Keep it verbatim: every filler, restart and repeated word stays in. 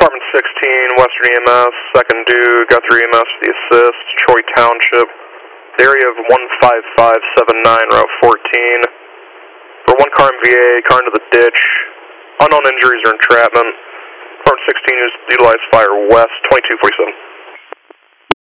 Department sixteen, Western E M S, second due, Guthrie E M S for the assist, Troy Township, the area of one five five seven nine, Route fourteen. For one car M V A, car into the ditch, unknown injuries or entrapment. Department sixteen, utilize fire west, twenty-two forty-seven.